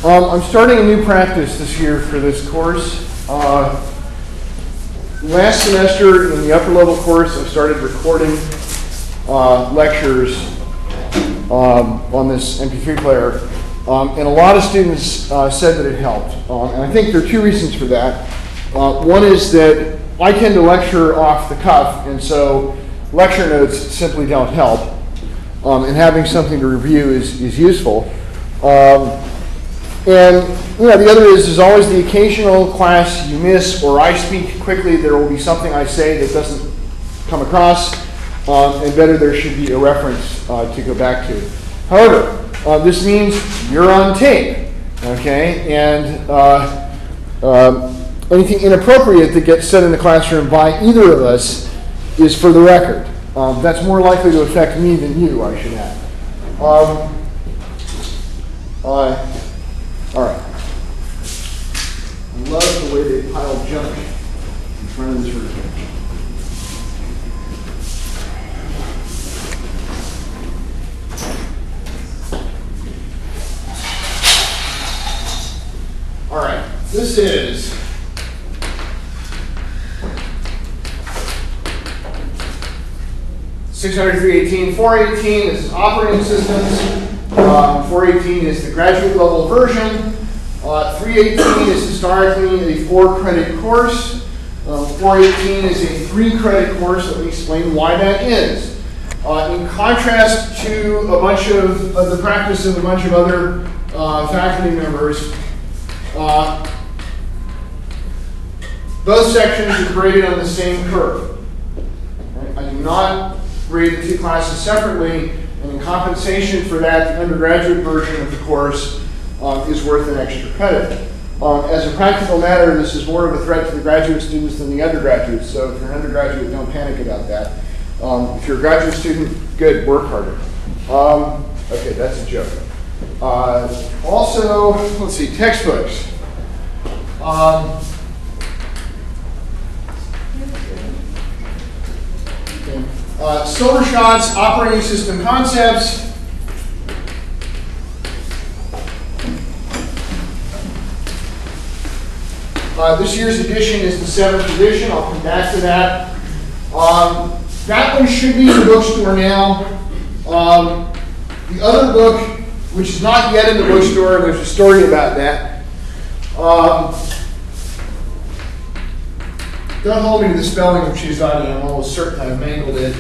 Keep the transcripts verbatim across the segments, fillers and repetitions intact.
Um, I'm starting a new practice this year for this course. Uh, last semester in the upper level course, I started recording uh, lectures um, on this M P three player, um, and a lot of students uh, said that it helped. Um, and I think there are two reasons for that. Uh, one is that I tend to lecture off the cuff, and so lecture notes simply don't help. Um, and having something to review is, is useful. Um, And you know, the other is, there's always the occasional class you miss, or I speak quickly, there will be something I say that doesn't come across, um, and better there should be a reference uh, to go back to. However, uh, this means you're on tape, okay? And uh, um, anything inappropriate that gets said in the classroom by either of us is for the record. Um, that's more likely to affect me than you, I should add. Um, uh, All right. I love the way they pile junk in front of this room. All right. This is six hundred, three eighteen, four eighteen. This is operating systems. Um, four eighteen is the graduate level version. Uh, three eighteen is historically a four credit course. Uh, four eighteen is a three credit course. Let me explain why that is. Uh, in contrast to a bunch of, of the practice of a bunch of other uh, faculty members, uh, both sections are graded on the same curve. Right? I do not grade the two classes separately. And in compensation for that, the undergraduate version of the course uh, is worth an extra credit. Um, as a practical matter, this is more of a threat to the graduate students than the undergraduates. So if you're an undergraduate, don't panic about that. Um, if you're a graduate student, good, work harder. Um, okay, that's a joke. Uh, also, let's see, textbooks. Um, Uh, Silver Shots, Operating System Concepts. Uh, this year's edition is the seventh edition. I'll come back to that. Um, that one should be in the bookstore now. Um, the other book, which is not yet in the bookstore, there's a story about that. Um, Don't hold me to the spelling of Chizadi. I'm almost certain I've mangled it.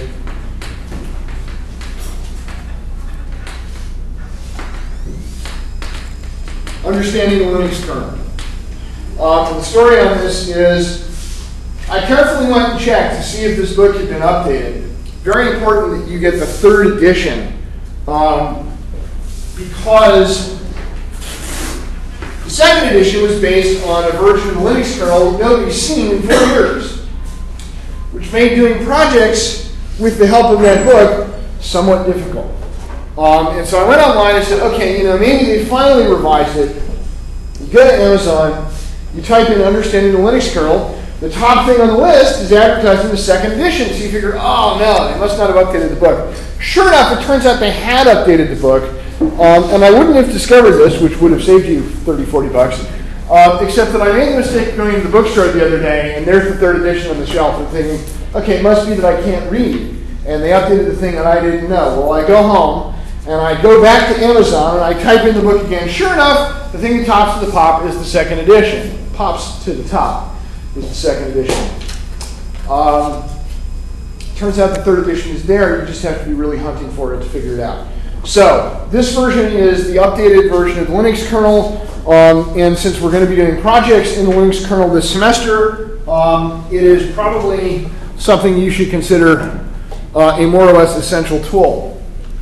Understanding the Linux kernel. Um, the story on this is, I carefully went and checked to see if this book had been updated. Very important that you get the third edition, um, because the second edition was based on a version of the Linux kernel that nobody's seen in four years, which made doing projects with the help of that book somewhat difficult. Um, and so I went online and said, okay, you know, maybe they finally revised it. You go to Amazon, you type in understanding the Linux kernel, the top thing on the list is advertising the second edition. So you figure, oh no, they must not have updated the book. Sure enough, it turns out they had updated the book. Um, and I wouldn't have discovered this, which would have saved you thirty, forty bucks, uh, except that I made the mistake of going to the bookstore the other day, and there's the third edition on the shelf, and thinking, okay, it must be that I can't read. And they updated the thing that I didn't know. Well, I go home, and I go back to Amazon, and I type in the book again. Sure enough, the thing that tops to the top is the second edition. Pops to the top is the second edition. Um, turns out the third edition is there. You just have to be really hunting for it to figure it out. So this version is the updated version of the Linux kernel, um, and since we're going to be doing projects in the Linux kernel this semester, um, it is probably something you should consider uh, a more or less essential tool.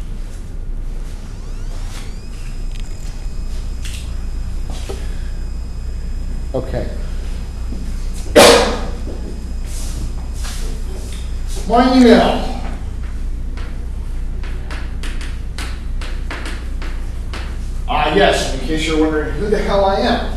Okay. My email. Ah, yes, in case you're wondering who the hell I am.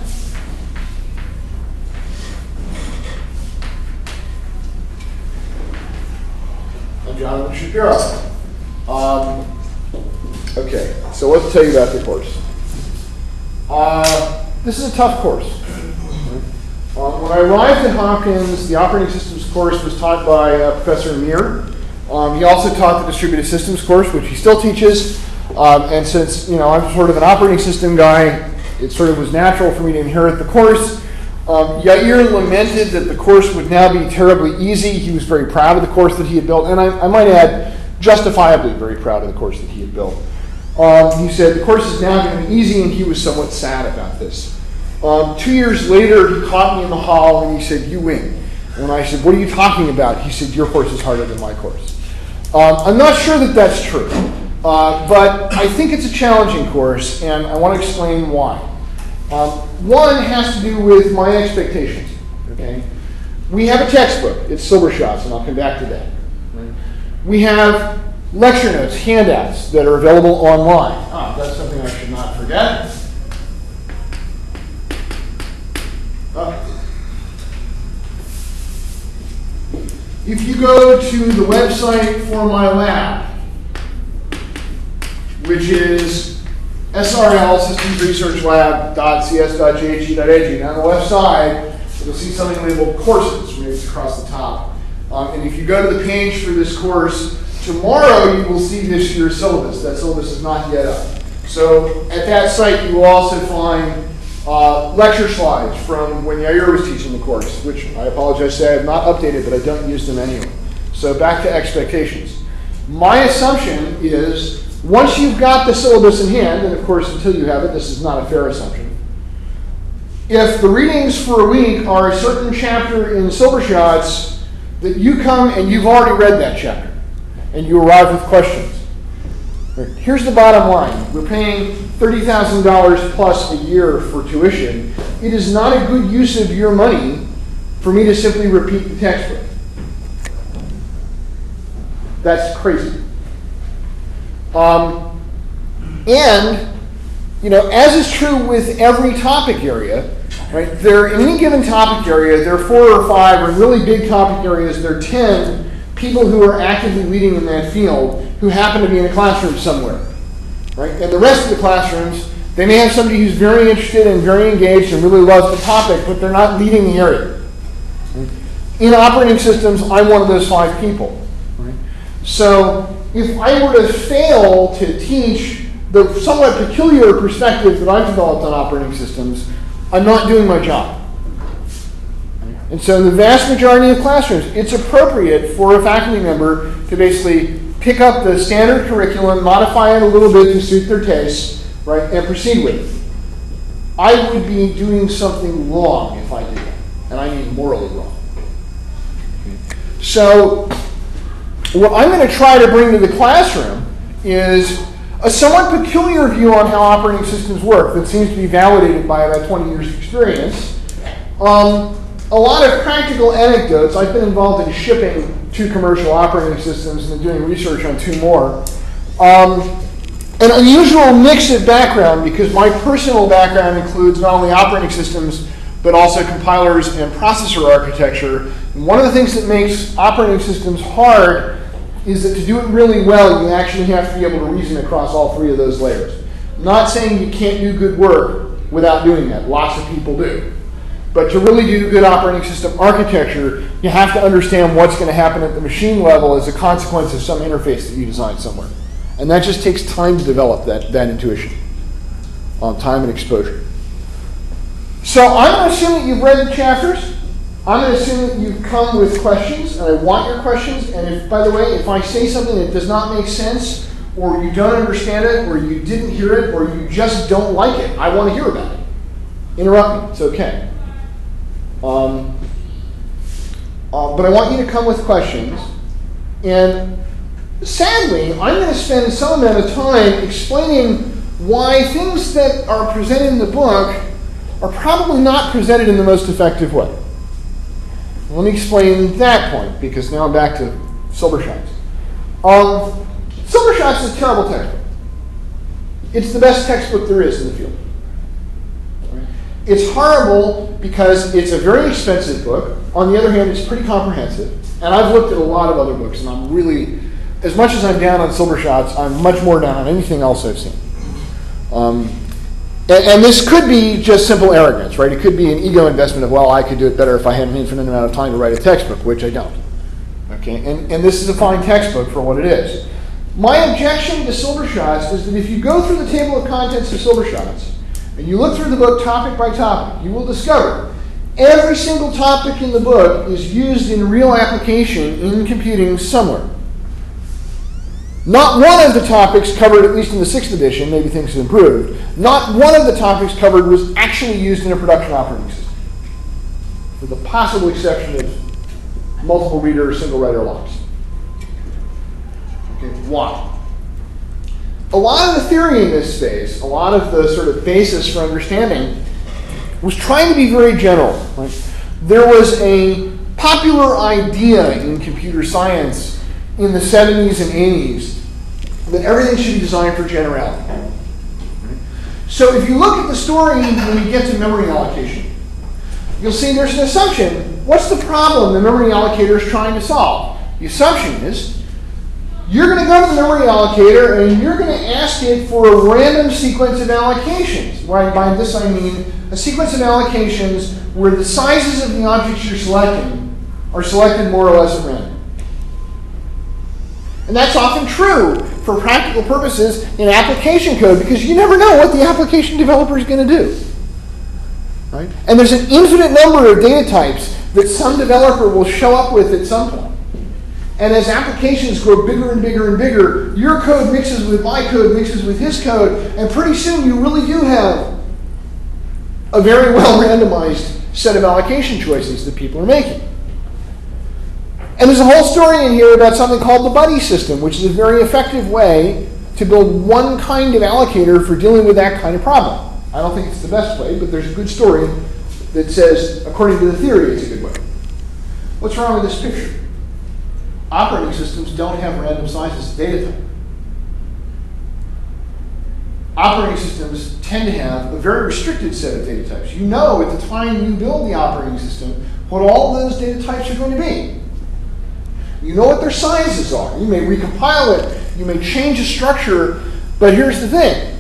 I'm Jonathan Shapiro. Um, okay, so let's tell you about the course. Uh, this is a tough course. Uh, when I arrived at Hopkins, the operating systems course was taught by uh, Professor Amir. Um, he also taught the distributed systems course, which he still teaches. Um, and since you know I'm sort of an operating system guy, it sort of was natural for me to inherit the course. Um, Yair lamented that the course would now be terribly easy. He was very proud of the course that he had built, and I, I might add, justifiably very proud of the course that he had built. Um, he said the course is now going to be easy, and he was somewhat sad about this. Um, two years later, he caught me in the hall, and he said, "You win." And I said, "What are you talking about?" He said, "Your course is harder than my course." Um, I'm not sure that that's true, uh, but I think it's a challenging course, and I want to explain why. Um, one has to do with my expectations. Okay, we have a textbook. It's Silbershots, and I'll come back to that. Right? We have lecture notes, handouts that are available online. Ah, that's something I should not forget. Uh, if you go to the website for my lab, which is S R L, systems research lab dot c s dot j h e dot e d u, and on the left side, you'll see something labeled courses, right? It's across the top. Um, and if you go to the page for this course, tomorrow you will see this year's syllabus. That syllabus is not yet up. So at that site, you will also find uh, lecture slides from when Yair was teaching the course, which I apologize to say I have not updated, but I don't use them anyway. So back to expectations. My assumption is once you've got the syllabus in hand, and of course until you have it, this is not a fair assumption, if the readings for a week are a certain chapter in Silbershots, that you come and you've already read that chapter, and you arrive with questions. Here's the bottom line. We're paying thirty thousand dollars plus a year for tuition. It is not a good use of your money for me to simply repeat the textbook. That's crazy. Um, and, you know, as is true with every topic area, right, there, in any given topic area, there are four or five, or really big topic areas, there are ten people who are actively leading in that field who happen to be in a classroom somewhere, right? And the rest of the classrooms, they may have somebody who's very interested and very engaged and really loves the topic, but they're not leading the area. In operating systems, I'm one of those five people, right? So if I were to fail to teach the somewhat peculiar perspective that I've developed on operating systems, I'm not doing my job. And so in the vast majority of classrooms, it's appropriate for a faculty member to basically pick up the standard curriculum, modify it a little bit to suit their tastes, right, and proceed with it. I would be doing something wrong if I did that, and I mean morally wrong. So what I'm going to try to bring to the classroom is a somewhat peculiar view on how operating systems work that seems to be validated by about twenty years of experience. Um, a lot of practical anecdotes. I've been involved in shipping two commercial operating systems and doing research on two more. Um, an unusual mix of background because my personal background includes not only operating systems but also compilers and processor architecture. And one of the things that makes operating systems hard is that to do it really well, you actually have to be able to reason across all three of those layers. I'm not saying you can't do good work without doing that. Lots of people do. But to really do good operating system architecture, you have to understand what's going to happen at the machine level as a consequence of some interface that you design somewhere. And that just takes time to develop that, that intuition, um, time and exposure. So I'm going to assume that you've read the chapters. I'm going to assume that you've come with questions, and I want your questions. And if, by the way, if I say something that does not make sense, or you don't understand it, or you didn't hear it, or you just don't like it, I want to hear about it. Interrupt me. It's okay. Um, uh, but I want you to come with questions. And sadly, I'm going to spend some amount of time explaining why things that are presented in the book are probably not presented in the most effective way. Let me explain that point, because now I'm back to Silbershots. Um, Silbershots is a terrible textbook. It's the best textbook there is in the field. It's horrible because it's a very expensive book. On the other hand, it's pretty comprehensive. And I've looked at a lot of other books, and I'm really, as much as I'm down on Silbershots, I'm much more down on anything else I've seen. Um, And, and this could be just simple arrogance, right? It could be an ego investment of, well, I could do it better if I had an infinite amount of time to write a textbook, which I don't. Okay, and, and this is a fine textbook for what it is. My objection to Silvershots is that if you go through the table of contents of Silvershots and you look through the book topic by topic, you will discover every single topic in the book is used in real application in computing somewhere. Not one of the topics covered, at least in the sixth edition, maybe things have improved, not one of the topics covered was actually used in a production operating system, with the possible exception of multiple reader or single writer locks. Okay, why? A lot of the theory in this space, a lot of the sort of basis for understanding, was trying to be very general. Right? There was a popular idea in computer science in the seventies and eighties that everything should be designed for generality. Right? So if you look at the story when you get to memory allocation, you'll see there's an assumption. What's the problem the memory allocator is trying to solve? The assumption is you're going to go to the memory allocator and you're going to ask it for a random sequence of allocations. Right? By this I mean a sequence of allocations where the sizes of the objects you're selecting are selected more or less at random. And that's often true for practical purposes in application code because you never know what the application developer is going to do. Right? And there's an infinite number of data types that some developer will show up with at some point. And as applications grow bigger and bigger and bigger, your code mixes with my code, mixes with his code, and pretty soon you really do have a very well randomized set of allocation choices that people are making. And there's a whole story in here about something called the buddy system, which is a very effective way to build one kind of allocator for dealing with that kind of problem. I don't think it's the best way, but there's a good story that says, according to the theory, it's a good way. What's wrong with this picture? Operating systems don't have random sizes of data type. Operating systems tend to have a very restricted set of data types. You know at the time you build the operating system what all those data types are going to be. You know what their sizes are. You may recompile it, you may change the structure, but here's the thing.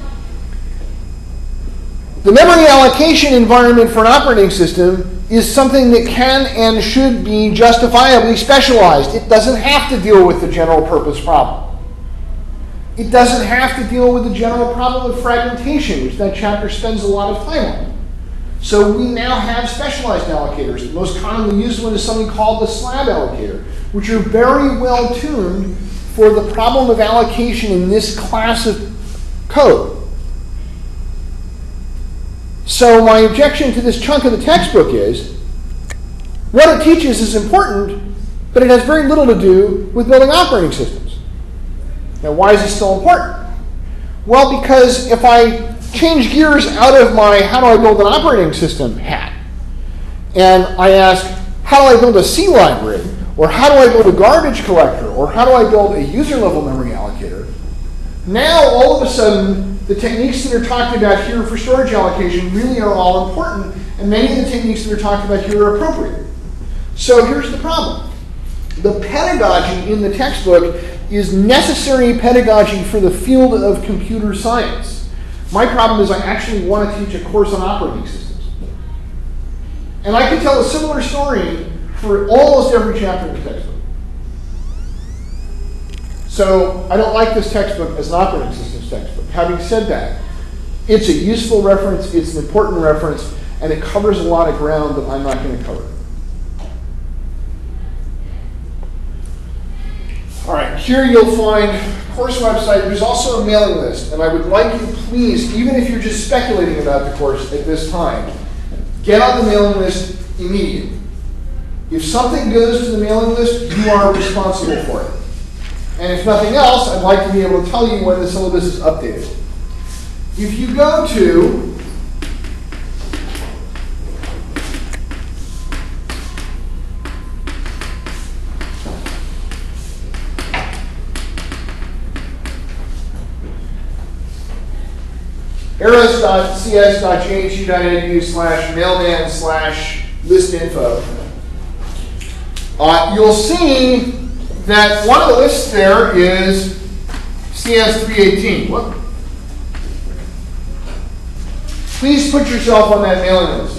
The memory allocation environment for an operating system is something that can and should be justifiably specialized. It doesn't have to deal with the general purpose problem. It doesn't have to deal with the general problem of fragmentation, which that chapter spends a lot of time on. So we now have specialized allocators. The most commonly used one is something called the slab allocator, which are very well tuned for the problem of allocation in this class of code. So my objection to this chunk of the textbook is, what it teaches is important, but it has very little to do with building operating systems. Now, why is it still important? Well, because if I change gears out of my how do I build an operating system hat, and I ask, how do I build a C library, or how do I build a garbage collector, or how do I build a user-level memory allocator, now all of a sudden the techniques that are talked about here for storage allocation really are all important, and many of the techniques that are talked about here are appropriate. So here's the problem. The pedagogy in the textbook is necessary pedagogy for the field of computer science. My problem is I actually want to teach a course on operating systems. And I can tell a similar story for almost every chapter in the textbook. So I don't like this textbook as an operating systems textbook. Having said that, it's a useful reference, it's an important reference, and it covers a lot of ground that I'm not going to cover. All right, here you'll find course website. There's also a mailing list, and I would like you, please, even if you're just speculating about the course at this time, get on the mailing list immediately. If something goes to the mailing list, you are responsible for it. And if nothing else, I'd like to be able to tell you when the syllabus is updated. If you go to eras dot c s dot j h u dot e d u slash mailman slash list info, uh, you'll see that one of the lists there is C S three eighteen. What? please put yourself on that mailing list.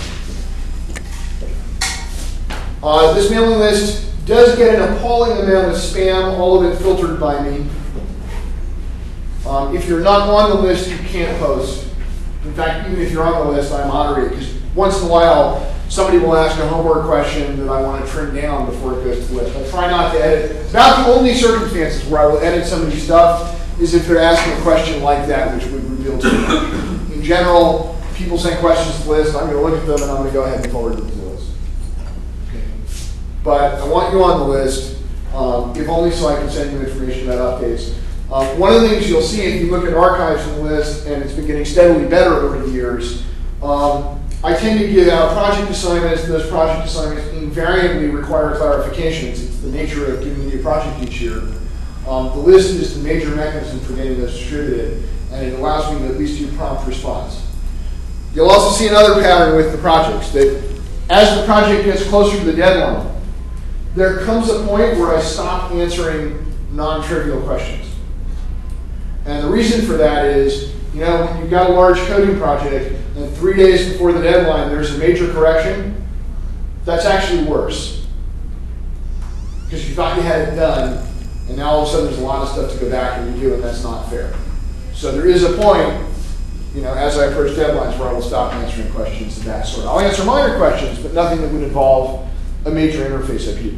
Uh, this mailing list does get an appalling amount of spam, all of it filtered by me. Um, if you're not on the list, you can't post. In fact, even if you're on the list, I moderate, because once in a while, somebody will ask a homework question that I want to trim down before it goes to the list. I try not to edit. About the only circumstances where I will edit somebody's stuff is if they're asking a question like that, which would reveal too much. In general, people send questions to the list, I'm going to look at them and I'm going to go ahead and forward them to the list. Okay. But I want you on the list, um, if only so I can send you information about updates. Um, one of the things you'll see if you look at archives in the list, and it's been getting steadily better over the years, um, I tend to give out project assignments. Those project assignments invariably require clarifications. It's the nature of giving you a project each year. Um, the list is the major mechanism for getting those distributed, and it allows me to at least do prompt response. You'll also see another pattern with the projects, that as the project gets closer to the deadline, there comes a point where I stop answering non-trivial questions. And the reason for that is, you know, when you've got a large coding project, and three days before the deadline there's a major correction, that's actually worse. Because you thought you had it done, and now all of a sudden there's a lot of stuff to go back and redo, and that's not fair. So there is a point, you know, as I approach deadlines where I will stop answering questions of that sort. I'll answer minor questions, but nothing that would involve a major interface upheaval.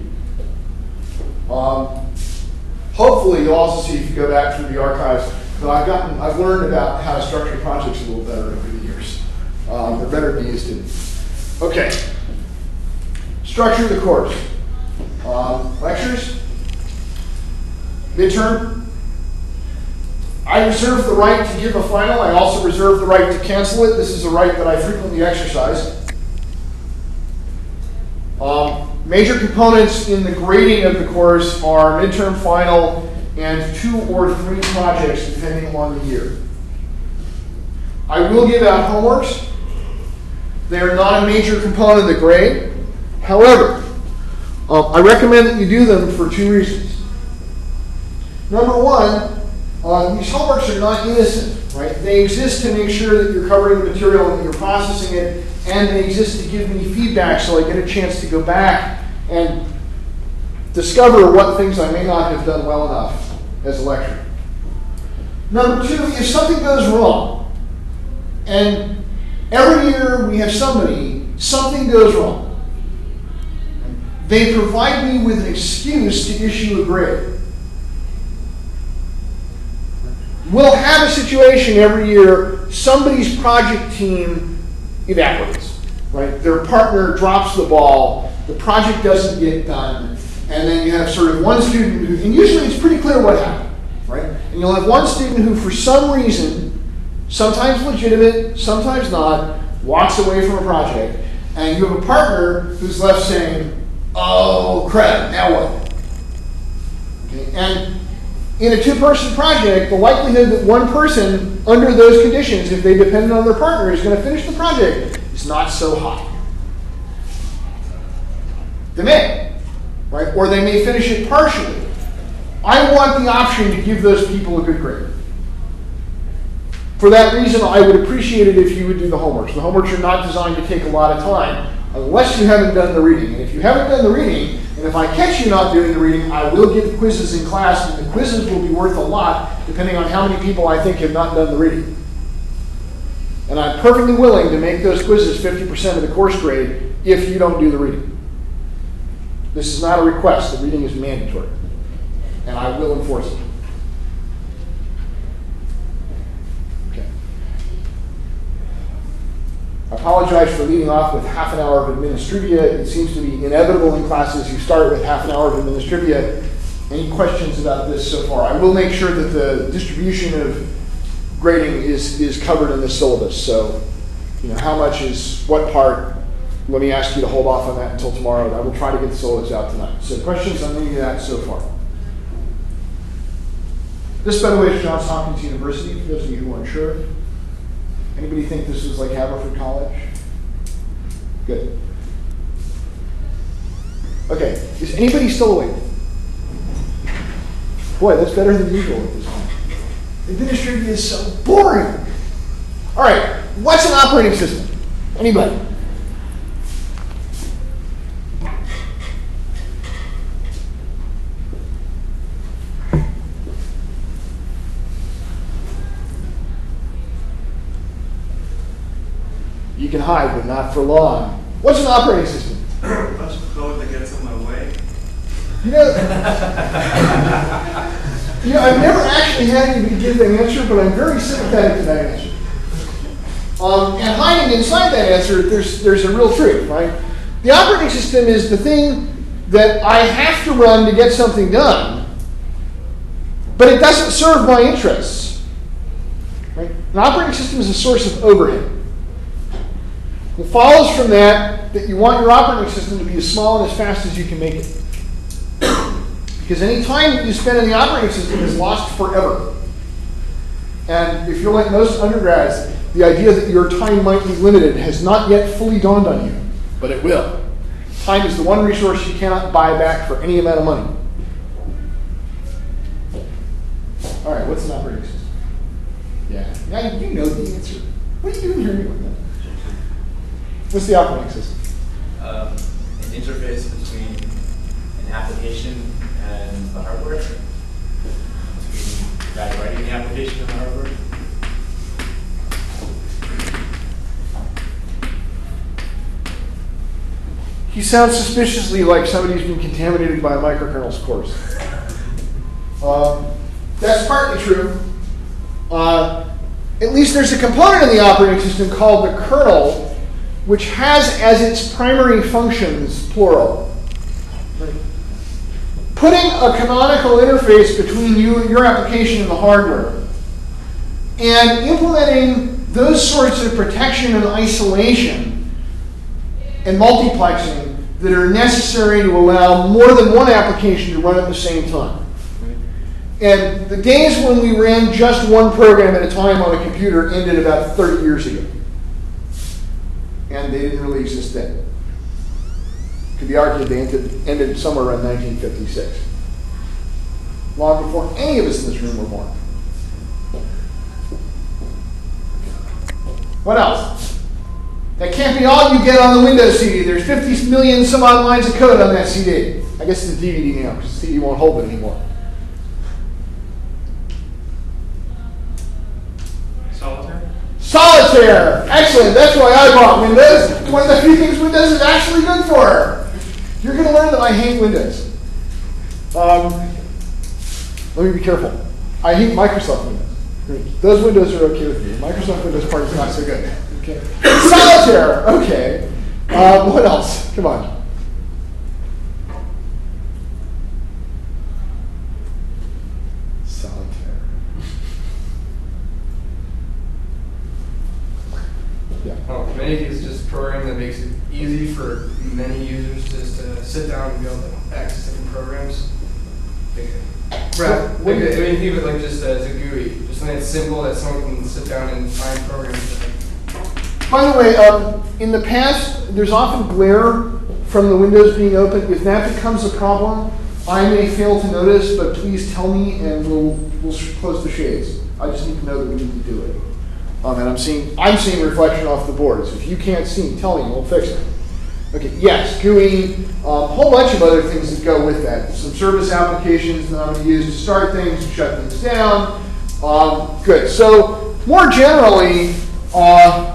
Um, hopefully you'll also see if you go back through the archives that I've gotten, I've learned about how to structure projects a little better over the years. Um, they're better to be used to. Okay. Structure of the course. Um, lectures. Midterm. I reserve the right to give a final. I also reserve the right to cancel it. This is a right that I frequently exercise. Um, major components in the grading of the course are midterm, final, and two or three projects depending on the year. I will give out homeworks. They are not a major component of the grade. However, um, I recommend that you do them for two reasons. Number one, uh, these homeworks are not innocent, right? They exist to make sure that you're covering the material and that you're processing it, and they exist to give me feedback so I get a chance to go back and discover what things I may not have done well enough as a lecturer. Number two, if something goes wrong, and every year we have somebody, something goes wrong, they provide me with an excuse to issue a grade. We'll have a situation every year, somebody's project team evaporates, right? Their partner drops the ball, the project doesn't get done, and then you have sort of one student who, and usually it's pretty clear what happened, right? And you'll have one student who for some reason, sometimes legitimate, sometimes not, walks away from a project, and you have a partner who's left saying, oh crap, now what? Okay, and in a two-person project, the likelihood that one person, under those conditions, if they depended on their partner, is going to finish the project is not so high. They may, right? Or they may finish it partially. I want the option to give those people a good grade. For that reason, I would appreciate it if you would do the homeworks. The homeworks are not designed to take a lot of time, unless you haven't done the reading. And if you haven't done the reading, and if I catch you not doing the reading, I will give quizzes in class, and the quizzes will be worth a lot, depending on how many people I think have not done the reading. And I'm perfectly willing to make those quizzes fifty percent of the course grade if you don't do the reading. This is not a request. The reading is mandatory. And I will enforce it. Okay. I apologize for leading off with half an hour of administrivia. It seems to be inevitable in classes. You start with half an hour of administrivia. Any questions about this so far? I will make sure that the distribution of grading is, is covered in this syllabus. So, you know, how much is what part? Let me ask you to hold off on that until tomorrow. I will try to get the syllabus out tonight. So questions on any of that so far? This, by the way, is Johns Hopkins University, for those of you who aren't sure. Anybody think this is like Haverford College? Good. Okay, is anybody still awake? Boy, that's better than usual at this point. Administration is so boring. All right, what's an operating system? Anybody? You can hide, but not for long. What's an operating system? A bunch of code that gets in my way. You know, you know, I've never actually had anybody give that answer, but I'm very sympathetic to that answer. Um, and hiding inside that answer, there's there's a real truth, right? The operating system is the thing that I have to run to get something done, but it doesn't serve my interests. Right? An operating system is a source of overhead. It follows from that that you want your operating system to be as small and as fast as you can make it. Because any time that you spend in the operating system is lost forever. And if you're like most undergrads, the idea that your time might be limited has not yet fully dawned on you, but it will. Time is the one resource you cannot buy back for any amount of money. All right, what's an operating system? Yeah, now you know the answer. What are you doing here with that? What's the operating system? Um, an interface between an application and the hardware. Between the guy writing the application and the hardware. He sounds suspiciously like somebody who's been contaminated by a microkernel's course. Um, that's partly true. Uh, at least there's a component in the operating system called the kernel, which has as its primary functions, plural, putting a canonical interface between you, your application and the hardware, and implementing those sorts of protection and isolation and multiplexing that are necessary to allow more than one application to run at the same time. And the days when we ran just one program at a time on a computer ended about thirty years ago. And they didn't really exist then. It could be argued they ended, ended somewhere around nineteen fifty-six. Long before any of us in this room were born. What else? That can't be all you get on the Windows C D. There's fifty million some odd lines of code on that C D. I guess it's a D V D now, because the C D won't hold it anymore. Solitaire? Solitaire! Excellent, that's why I bought Windows. One of the few things Windows is actually good for. You're going to learn that I hate Windows. Um, let me be careful. I hate Microsoft Windows. Those Windows are okay with me. Microsoft Windows part is not so good. Okay. Solitaire! Okay. Um, what else? Come on. Solitaire. Yeah. Oh, Manic is just a program that makes it easy for many users just to sit down and be able to access different programs. Right. I mean, think of it like just as a G U I, just something that's simple that someone can sit down and find programs. By the way, um, in the past, there's often glare from the windows being open. If that becomes a problem, I may fail to notice, but please tell me and we'll, we'll close the shades. I just need to know that we need to do it. Um, and I'm seeing, I'm seeing reflection off the board, so if you can't see, tell me and we'll fix it. Okay, yes, G U I, um, a whole bunch of other things that go with that. Some service applications that I'm going to use to start things and shut things down. Um, good, so more generally, uh,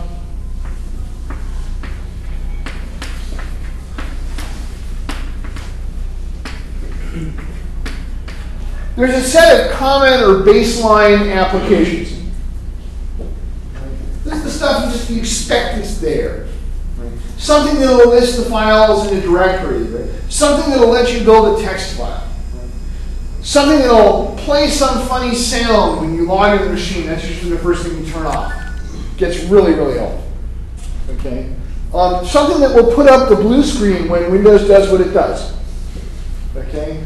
there's a set of common or baseline applications. This is the stuff you just you expect is there. Right? Something that will list the files in a directory. Right? Something that will let you build a text file. Right? Something that will play some funny sound when you log into the machine. That's usually the first thing you turn off. It gets really, really old. Okay. Um, something that will put up the blue screen when Windows does what it does. Okay.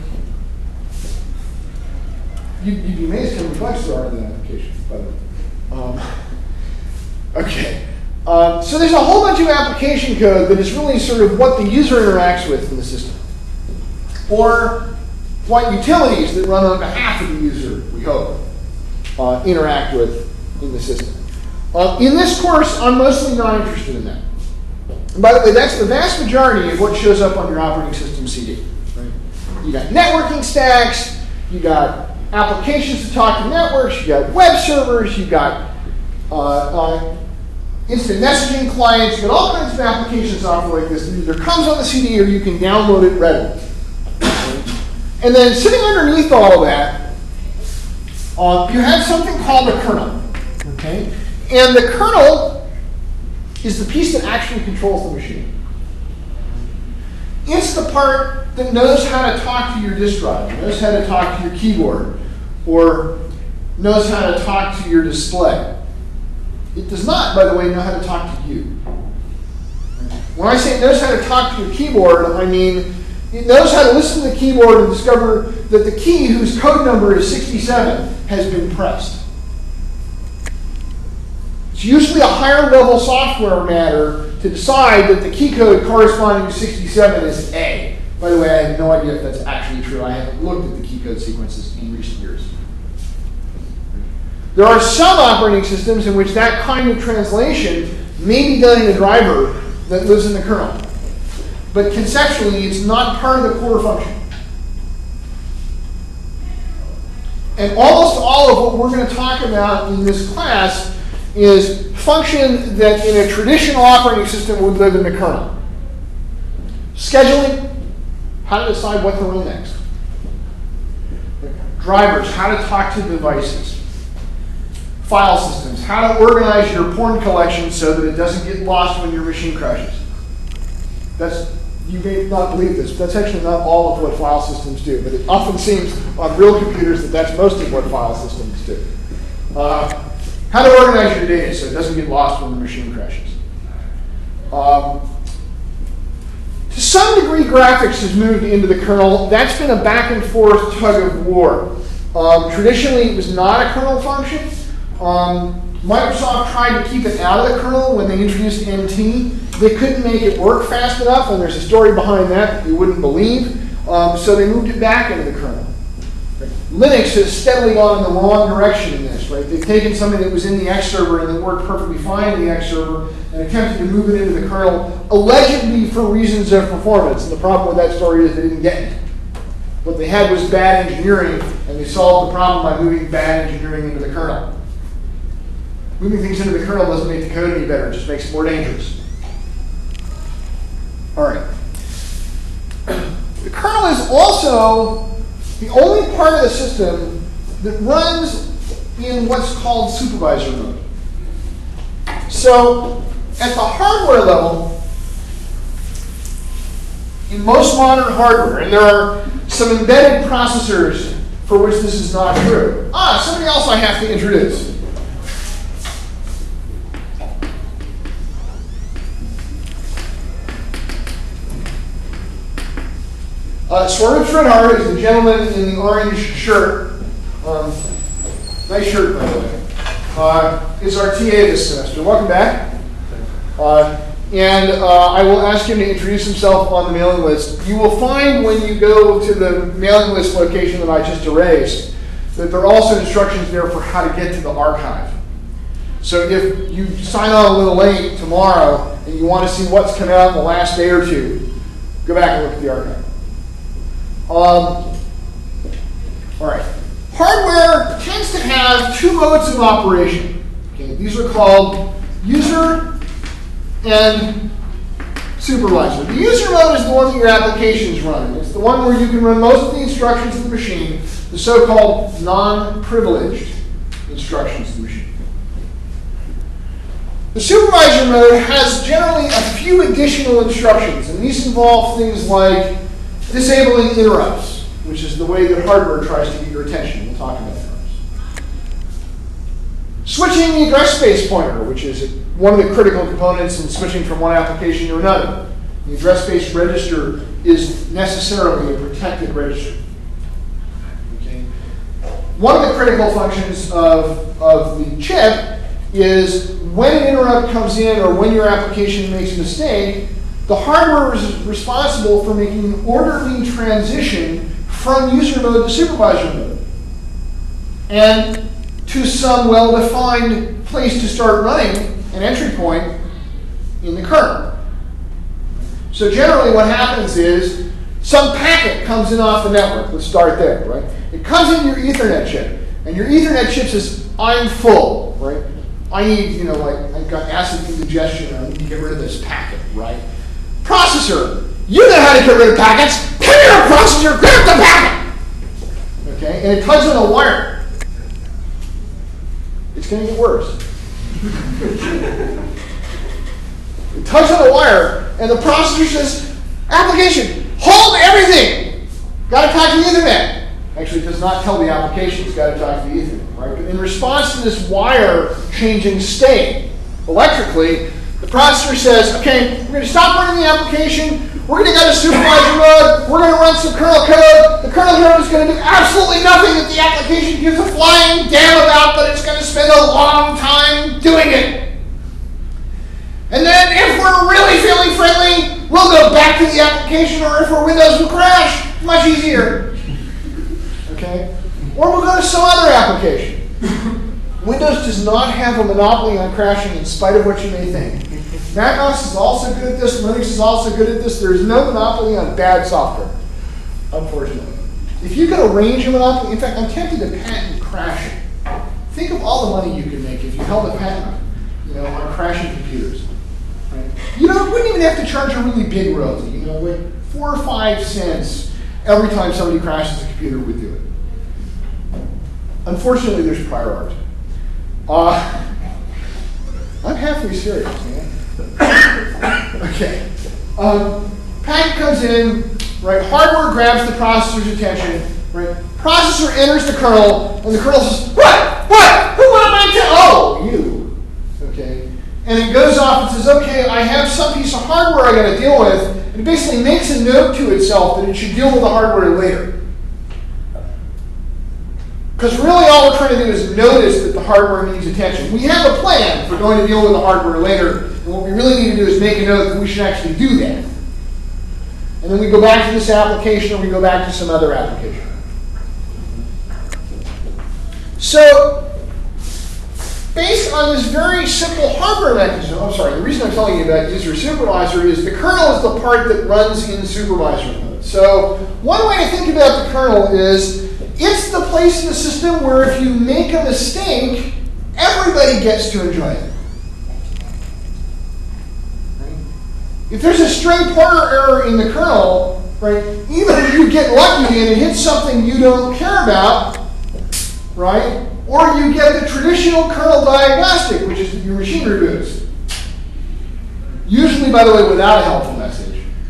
You'd, you'd be amazed how complex there are in that application, by the way. Um, okay. Um, so there's a whole bunch of application code that is really sort of what the user interacts with in the system. Or what utilities that run on behalf of the user, we hope, uh, interact with in the system. Uh, in this course, I'm mostly not interested in that. And by the way, that's the vast majority of what shows up on your operating system C D. Right? You got networking stacks, you got applications to talk to networks, you got web servers, you got uh, uh, instant messaging clients, you got all kinds of application software like this. It either comes on the C D or you can download it readily. And then sitting underneath all of that, uh, you have something called a kernel. Okay? And the kernel is the piece that actually controls the machine. It's the part that knows how to talk to your disk drive, knows how to talk to your keyboard, or knows how to talk to your display. It does not, by the way, know how to talk to you. When I say it knows how to talk to your keyboard, I mean it knows how to listen to the keyboard and discover that the key, whose code number is sixty-seven, has been pressed. It's usually a higher level software matter to decide that the key code corresponding to sixty-seven is A. By the way, I have no idea if that's actually true. I haven't looked at the key code sequences in recent years. There are some operating systems in which that kind of translation may be done in a driver that lives in the kernel. But conceptually, it's not part of the core function. And almost all of what we're going to talk about in this class is function that in a traditional operating system would live in the kernel. Scheduling, how to decide what to run next. Drivers, how to talk to devices. File systems, how to organize your porn collection so that it doesn't get lost when your machine crashes. That's, you may not believe this, but that's actually not all of what file systems do, but it often seems on real computers that that's most of what file systems do. Uh, how to organize your data so it doesn't get lost when the machine crashes. Um, to some degree, graphics has moved into the kernel. That's been a back and forth tug of war. Um, traditionally, it was not a kernel function. Um, Microsoft tried to keep it out of the kernel when they introduced N T. They couldn't make it work fast enough, and there's a story behind that that you wouldn't believe. Um, so they moved it back into the kernel. Right. Linux has steadily gone in the wrong direction in this. Right? They've taken something that was in the X server and that worked perfectly fine in the X server and attempted to move it into the kernel, allegedly for reasons of performance. And the problem with that story is they didn't get it. What they had was bad engineering, and they solved the problem by moving bad engineering into the kernel. Moving things into the kernel doesn't make the code any better, it just makes it more dangerous. All right. The kernel is also the only part of the system that runs in what's called supervisor mode. So, at the hardware level, in most modern hardware, and there are some embedded processors for which this is not true. Ah, somebody else I have to introduce. Uh, Swarup Sridhar is the gentleman in the orange shirt. Um, nice shirt, by the way. Uh, is our T A this semester. Welcome back. Uh, and uh, I will ask him to introduce himself on the mailing list. You will find when you go to the mailing list location that I just erased that there are also instructions there for how to get to the archive. So if you sign on a little late tomorrow and you want to see what's come out in the last day or two, go back and look at the archive. Um, all right. Hardware tends to have two modes of operation. Okay, these are called user and supervisor. The user mode is the one that your applications run. It's the one where you can run most of the instructions of the machine, the so-called non-privileged instructions of the machine. The supervisor mode has generally a few additional instructions, and these involve things like disabling interrupts, which is the way that hardware tries to get your attention. We'll talk about interrupts. Switching the address space pointer, which is one of the critical components in switching from one application to another. The address space register is necessarily a protected register. Okay. One of the critical functions of, of the chip is when an interrupt comes in or when your application makes a mistake, the hardware is responsible for making an orderly transition from user mode to supervisor mode, and to some well-defined place to start running, an entry point in the kernel. So generally what happens is some packet comes in off the network. Let's start there, right? It comes into your Ethernet chip, and your Ethernet chip says, I'm full, right? I need, you know, like, I've got acid indigestion, I need to get rid of this packet, right? Processor, you know how to get rid of packets. Come here, processor, grab the packet. Okay, and it tugs on a wire. It's going to get worse. It tugs on a wire, and the processor says, application, hold everything. Got to talk to the Ethernet. Actually, it does not tell the application it's got to talk to the Ethernet, right? But in response to this wire changing state electrically, the processor says, okay, we're going to stop running the application. We're going to go to supervisor mode. We're going to run some kernel code. The kernel code is going to do absolutely nothing that the application gives a flying damn about, but it's going to spend a long time doing it. And then if we're really feeling friendly, we'll go back to the application, or if our Windows will crash, much easier. Okay? Or we'll go to some other application. Windows does not have a monopoly on crashing in spite of what you may think. Mac O S is also good at this, Linux is also good at this. There's no monopoly on bad software, unfortunately. If you could arrange a monopoly, in fact, I'm tempted to patent crashing. Think of all the money you could make if you held a patent, you know, on crashing computers. Right? You know, you wouldn't even have to charge a really big royalty. You know, like four or five cents every time somebody crashes a computer would do it. Unfortunately, there's prior art. Uh, I'm halfway serious, man. Okay. Um, packet comes in, right? Hardware grabs the processor's attention, right? Processor enters the kernel, and the kernel says, what? What? Who am I to? Oh, you. Okay. And it goes off and says, okay, I have some piece of hardware I got to deal with. And it basically makes a note to itself that it should deal with the hardware later. Because really all we're trying to do is notice that the hardware needs attention. We have a plan for going to deal with the hardware later, and what we really need to do is make a note that we should actually do that. And then we go back to this application, or we go back to some other application. So, based on this very simple hardware mechanism, I'm sorry, the reason I'm telling you about user supervisor is the kernel is the part that runs in supervisor mode. So, one way to think about the kernel is it's the place in the system where if you make a mistake, everybody gets to enjoy it. Right? If there's a string pointer error in the kernel, right, even if you get lucky and it hits something you don't care about, right, or you get the traditional kernel diagnostic, which is your machine reboots, usually, by the way, without a helpful message.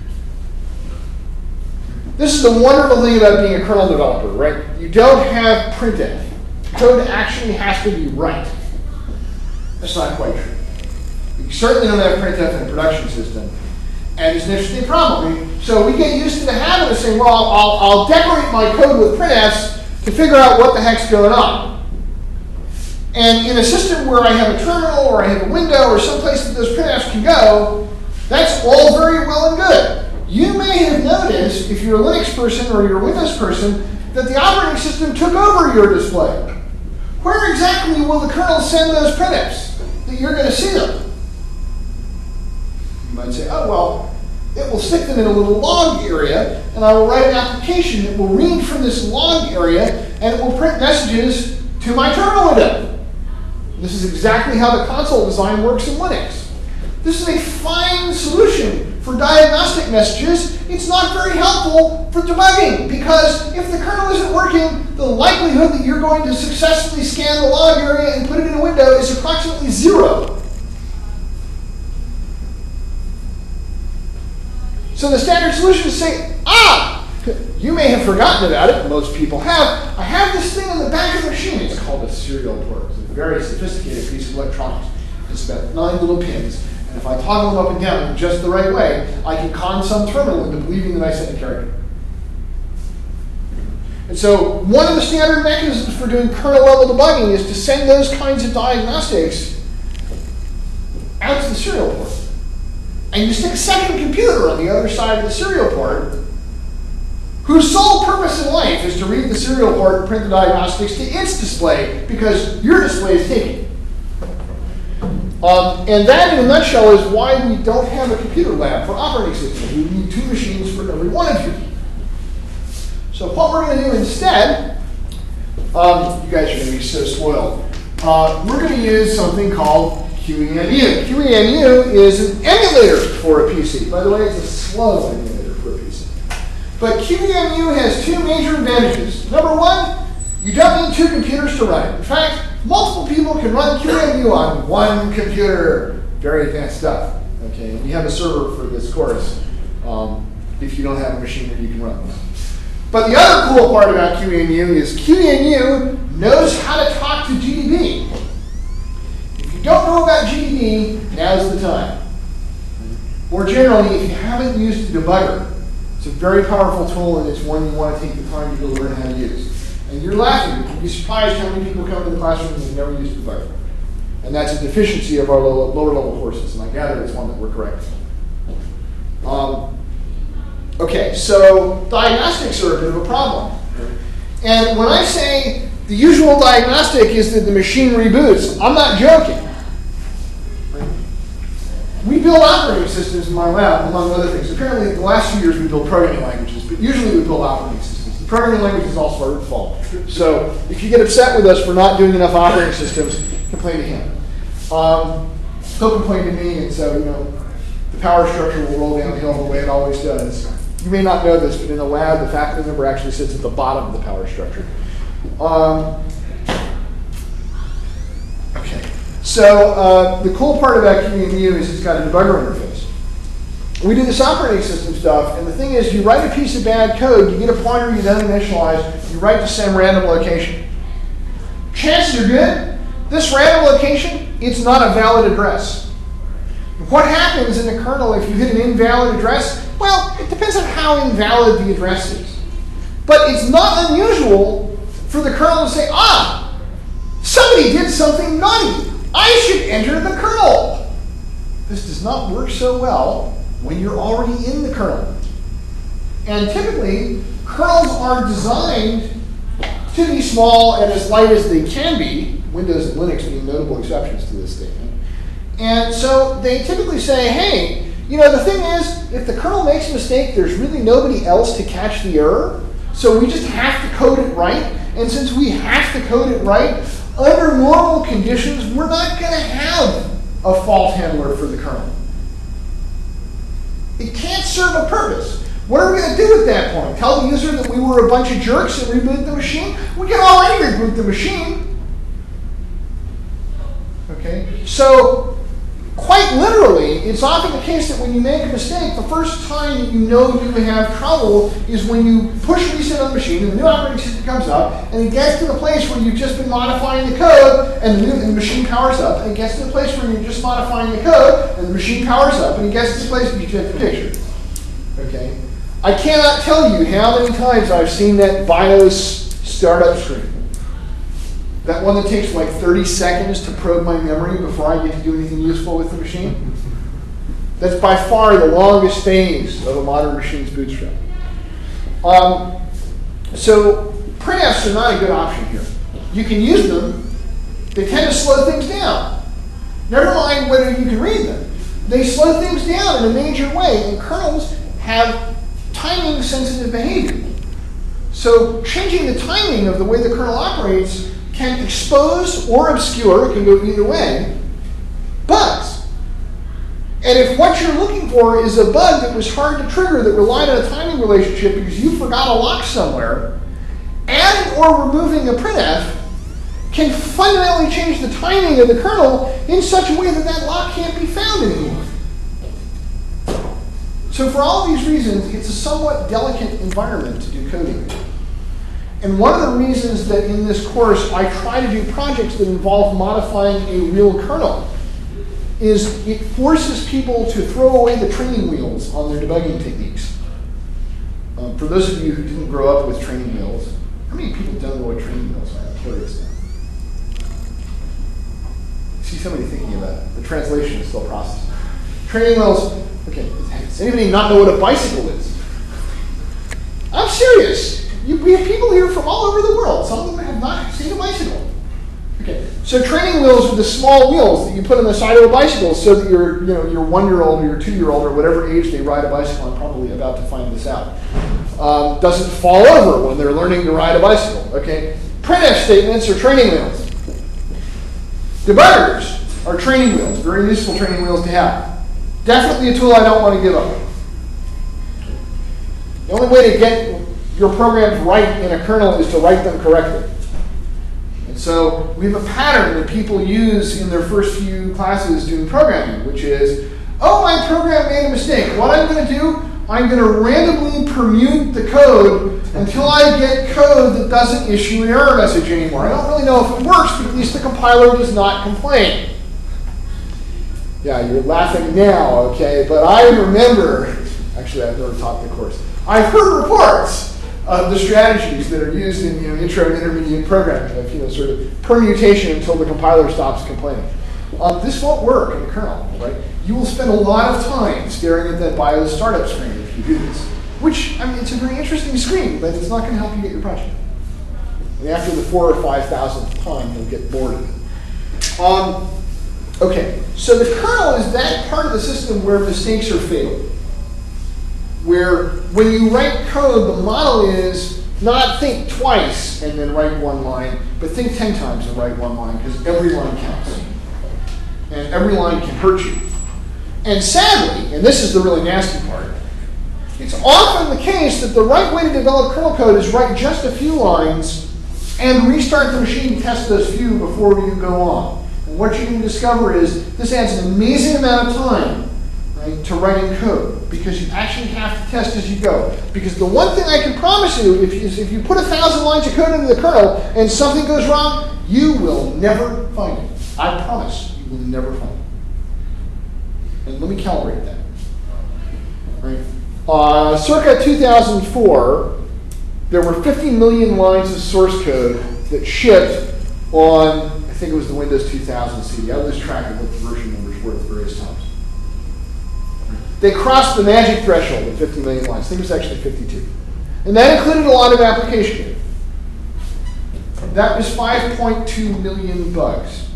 This is the wonderful thing about being a kernel developer, right? You don't have printf. Code actually has to be right. That's not quite true. You certainly don't have printf in a production system. And it's an interesting problem. So we get used to the habit of saying, well, I'll, I'll decorate my code with printfs to figure out what the heck's going on. And in a system where I have a terminal or I have a window or someplace that those printfs can go, that's all very well and good. You may have noticed, if you're a Linux person or you're a Windows person, that the operating system took over your display. Where exactly will the kernel send those printfs that you're going to see them? You might say, oh, well, it will stick them in a little log area, and I will write an application that will read from this log area, and it will print messages to my terminal window. This is exactly how the console design works in Linux. This is a fine solution for diagnostic messages. It's not very helpful for debugging, because if the kernel isn't working, the likelihood that you're going to successfully scan the log area and put it in a window is approximately zero. So the standard solution is to say, ah, you may have forgotten about it, most people have. I have this thing on the back of the machine. It's called a serial port. It's a very sophisticated piece of electronics. It's about nine little pins. If I toggle them up and down in just the right way, I can con some terminal into believing that I sent a character. And so one of the standard mechanisms for doing kernel-level debugging is to send those kinds of diagnostics out to the serial port. And you stick a second computer on the other side of the serial port, whose sole purpose in life is to read the serial port and print the diagnostics to its display, because your display is taken. Um, and that, in a nutshell, is why we don't have a computer lab for operating systems. We need two machines for every one of you. So what we're going to do instead, um, you guys are going to be so spoiled. Uh, we're going to use something called Q E M U. Q E M U is an emulator for a P C. By the way, it's a slow emulator for a P C. But Q E M U has two major advantages. Number one, you don't need two computers to run it. In fact, multiple people can run Q E M U on one computer. Very advanced stuff. Okay, and we have a server for this course. Um, if you don't have a machine that you can run. But the other cool part about Q E M U is Q E M U knows how to talk to G D B. If you don't know about G D B, now's the time. More generally, if you haven't used a debugger, it's a very powerful tool, and it's one you want to take the time to go learn how to use. And you're laughing. You'd be surprised how many people come to the classroom and have never used a debugger. And that's a deficiency of our lower, lower level courses, and I gather it's one that we're correcting. Um, okay, so diagnostics are a bit of a problem. And when I say the usual diagnostic is that the machine reboots, I'm not joking. We build operating systems in my lab, among other things. Apparently, in the last few years, we build programming languages, but usually we build operating systems. The programming language is also our fault. So if you get upset with us for not doing enough operating systems, complain to him. Um, he'll complain to me, and so, you know, the power structure will roll downhill the way it always does. You may not know this, but in a lab, the faculty member actually sits at the bottom of the power structure. Um, okay. So uh, the cool part about Q E M U is it's got a debugger interface. We do this operating system stuff, and the thing is, you write a piece of bad code, you get a pointer you don't initialize, you write to some random location. Chances are good, this random location, it's not a valid address. What happens in the kernel if you hit an invalid address? Well, it depends on how invalid the address is. But it's not unusual for the kernel to say, ah, somebody did something naughty. I should enter the kernel. This does not work so well when you're already in the kernel. And typically, kernels are designed to be small and as light as they can be, Windows and Linux being notable exceptions to this statement. And so they typically say, hey, you know, the thing is, if the kernel makes a mistake, there's really nobody else to catch the error. So we just have to code it right. And since we have to code it right, under normal conditions, we're not going to have a fault handler for the kernel. It can't serve a purpose. What are we going to do at that point? Tell the user that we were a bunch of jerks and reboot the machine? We can already reboot the machine. Okay? So, quite literally, it's often the case that when you make a mistake, the first time that you know you have trouble is when you push reset on the machine and the new operating system comes up and it gets to the place where you've just been modifying the code and the, new, and the machine powers up, and it gets to the place where you're just modifying the code and the machine powers up, and it gets to the place where you get the picture. Okay? I cannot tell you how many times I've seen that BIOS startup screen. That one that takes like thirty seconds to probe my memory before I get to do anything useful with the machine. That's by far the longest phase of a modern machine's bootstrap. Um, so printfs are not a good option here. You can use them. They tend to slow things down. Never mind whether you can read them. They slow things down in a major way, and kernels have timing-sensitive behavior. So changing the timing of the way the kernel operates can expose or obscure, it can go either way, bugs. And if what you're looking for is a bug that was hard to trigger that relied on a timing relationship because you forgot a lock somewhere, adding or removing a printf can fundamentally change the timing of the kernel in such a way that that lock can't be found anymore. So for all these reasons, it's a somewhat delicate environment to do coding in. And one of the reasons that in this course I try to do projects that involve modifying a real kernel is it forces people to throw away the training wheels on their debugging techniques. Um, for those of you who didn't grow up with training wheels, how many people don't know what training wheels are? I'm curious now. I see somebody thinking about it. The translation is still processing. Training wheels, okay, does anybody not know what a bicycle is? I'm serious. You, we have people here from all over the world. Some of them have not seen a bicycle. Okay, So training wheels are the small wheels that you put on the side of a bicycle so that your, you know, your one-year-old or your two-year-old or whatever age they ride a bicycle, I'm probably about to find this out, um, doesn't fall over when they're learning to ride a bicycle, okay? Printf statements are training wheels. Debuggers are training wheels, very useful training wheels to have. Definitely a tool I don't want to give up. The only way to get your programs right in a kernel is to write them correctly. And so we have a pattern that people use in their first few classes doing programming, which is, oh, my program made a mistake. What I'm going to do, I'm going to randomly permute the code until I get code that doesn't issue an error message anymore. I don't really know if it works, but at least the compiler does not complain. Yeah, you're laughing now, okay, but I remember, actually I've never taught the course, I've heard reports of the strategies that are used in, you know, intro and intermediate programming of, you know, sort of permutation until the compiler stops complaining. Um, this won't work in a kernel, right? You will spend a lot of time staring at that BIOS startup screen if you do this, which, I mean, it's a very interesting screen, but it's not going to help you get your project. And after the four or five thousandth time, you'll get bored of it. Um, okay, so the kernel is that part of the system where mistakes are fatal. Where when you write code, the model is not think twice and then write one line, but think ten times and write one line, because every line counts. And every line can hurt you. And sadly, and this is the really nasty part, it's often the case that the right way to develop kernel code is write just a few lines and restart the machine and test those few before you go on. And what you can discover is this adds an amazing amount of time, right, to writing code, because you actually have to test as you go. Because the one thing I can promise you if you, is if you put a thousand lines of code into the kernel and something goes wrong, you will never find it. I promise you will never find it. And let me calibrate that. Right. Uh, circa two thousand four, there were fifty million lines of source code that shipped on, I think it was the Windows two thousand C D. I lose track of what the version numbers were at various times. They crossed the magic threshold of fifty million lines. I think it was actually fifty-two. And that included a lot of application data. That was five point two million bugs.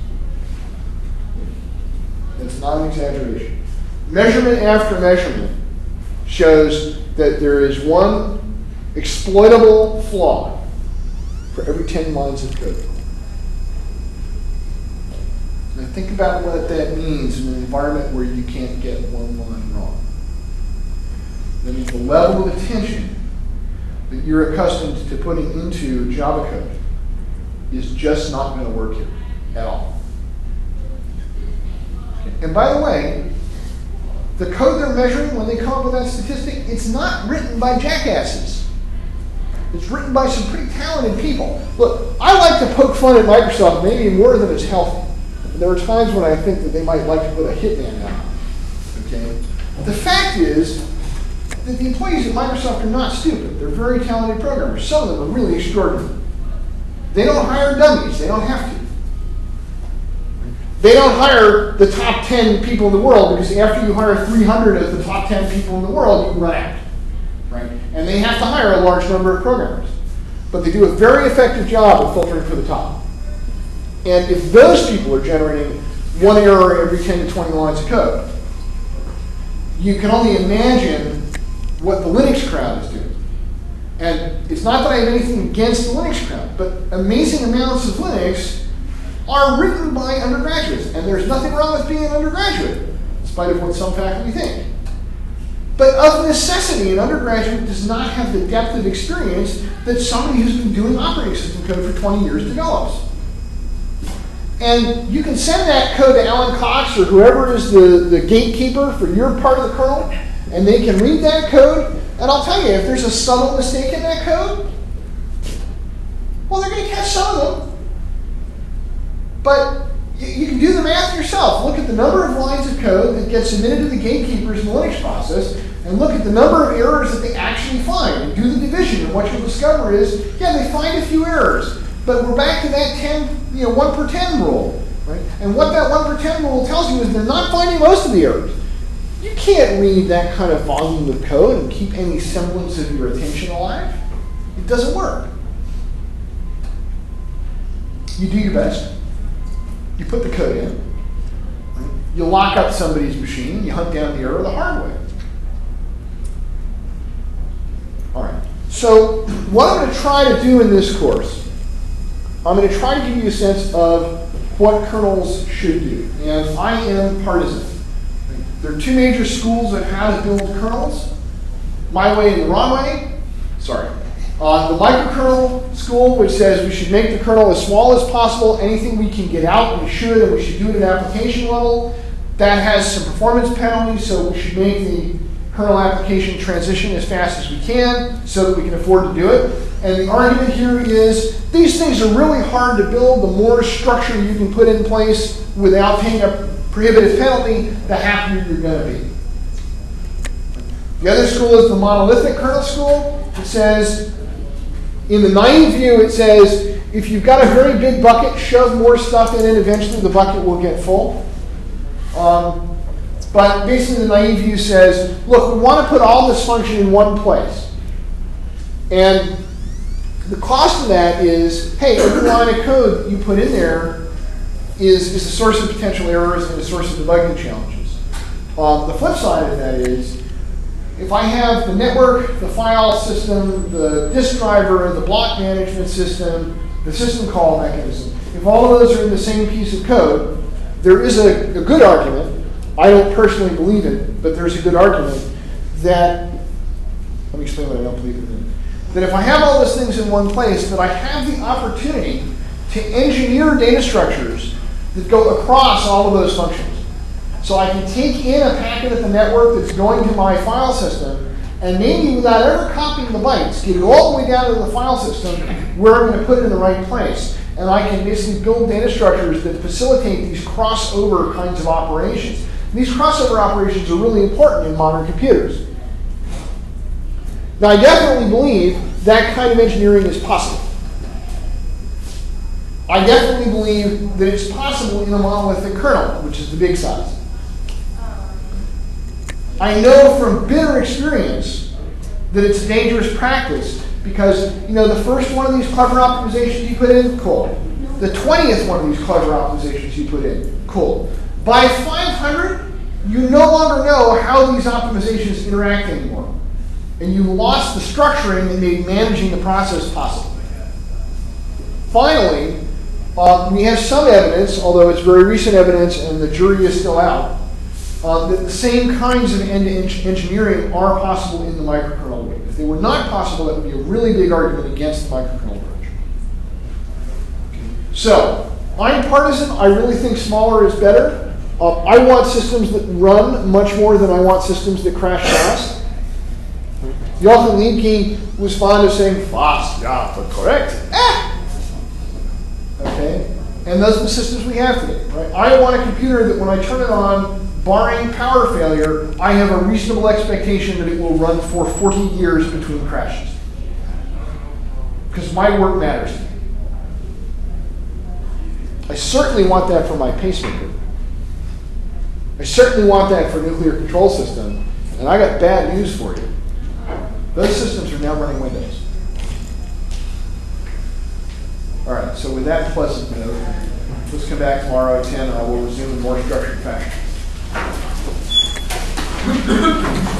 That's not an exaggeration. Measurement after measurement shows that there is one exploitable flaw for every ten lines of code. Now think about what that means in an environment where you can't get one line wrong. That means the level of attention that you're accustomed to putting into Java code is just not going to work here at all. And by the way, the code they're measuring when they come up with that statistic, it's not written by jackasses. It's written by some pretty talented people. Look, I like to poke fun at Microsoft maybe more than it's healthy. And there are times when I think that they might like to put a hitman out. Okay? The fact is that the employees at Microsoft are not stupid. They're very talented programmers. Some of them are really extraordinary. They don't hire dummies. They don't have to. They don't hire the top ten people in the world, because after you hire three hundred of the top ten people in the world, you run out. Right? And they have to hire a large number of programmers. But they do a very effective job of filtering for the top. And if those people are generating one error every ten to twenty lines of code, you can only imagine what the Linux crowd is doing. And it's not that I have anything against the Linux crowd, but amazing amounts of Linux are written by undergraduates. And there's nothing wrong with being an undergraduate, in spite of what some faculty think. But of necessity, an undergraduate does not have the depth of experience that somebody who's been doing operating system code for twenty years develops. And you can send that code to Alan Cox or whoever is the, the gatekeeper for your part of the kernel, and they can read that code. And I'll tell you, if there's a subtle mistake in that code, well, they're going to catch some of them. But you, you can do the math yourself. Look at the number of lines of code that get submitted to the gatekeepers in the Linux process, and look at the number of errors that they actually find, and do the division. And what you'll discover is, yeah, they find a few errors. But we're back to that ten, you know, one per ten rule, right? And what that one per ten rule tells you is they're not finding most of the errors. You can't read that kind of volume of code and keep any semblance of your attention alive. It doesn't work. You do your best. you put the code in, you lock up somebody's machine, you hunt down the error the hard way. All right. So what I'm going to try to do in this course, I'm going to try to give you a sense of what kernels should do. And I am partisan. There are two major schools of how to build kernels. My way and the wrong way. Sorry. Uh, the microkernel school, which says we should make the kernel as small as possible. Anything we can get out, we should, and we should do it at application level. That has some performance penalties, so we should make the kernel application transition as fast as we can so that we can afford to do it. And the argument here is these things are really hard to build. The more structure you can put in place without paying a prohibitive penalty, the happier you're going to be. The other school is the monolithic kernel school. It says, in the naive view, it says, if you've got a very big bucket, shove more stuff in it, eventually the bucket will get full. Um, but basically the naive view says, look, we want to put all this function in one place. And the cost of that is, hey, every line of code that you put in there is, is a source of potential errors and a source of debugging challenges. Um, the flip side of that is, if I have the network, the file system, the disk driver, the block management system, the system call mechanism, if all of those are in the same piece of code, there is a, a good argument, I don't personally believe it, but there's a good argument that, let me explain what I don't believe in, that if I have all those things in one place, that I have the opportunity to engineer data structures that go across all of those functions. So I can take in a packet at the network that's going to my file system, and maybe without ever copying the bytes, get it all the way down to the file system where I'm going to put it in the right place. And I can basically build data structures that facilitate these crossover kinds of operations. And these crossover operations are really important in modern computers. Now, I definitely believe that kind of engineering is possible. I definitely believe that it's possible in a monolithic kernel, which is the big size. I know from bitter experience that it's a dangerous practice because, you know, the first one of these clever optimizations you put in, cool. The twentieth one of these clever optimizations you put in, cool. By five hundred, you no longer know how these optimizations interact anymore. And you lost the structuring that made managing the process possible. Finally, uh, we have some evidence, although it's very recent evidence and the jury is still out, Um, that the same kinds of end-to-end engineering are possible in the microkernel world. If they were not possible, that would be a really big argument against the microkernel approach. So, I'm partisan. I really think smaller is better. Uh, I want systems that run much more than I want systems that crash fast. Jochen Liebke was fond of saying, fast, yeah, but correct. Ah! Okay? And those are the systems we have today. Right? I want a computer that when I turn it on, barring power failure, I have a reasonable expectation that it will run for forty years between crashes. Because my work matters to me. I certainly want that for my pacemaker. I certainly want that for a nuclear control system. And I got bad news for you. Those systems are now running Windows. All right, so with that pleasant note, let's come back tomorrow at ten and I will resume in more structured fashion.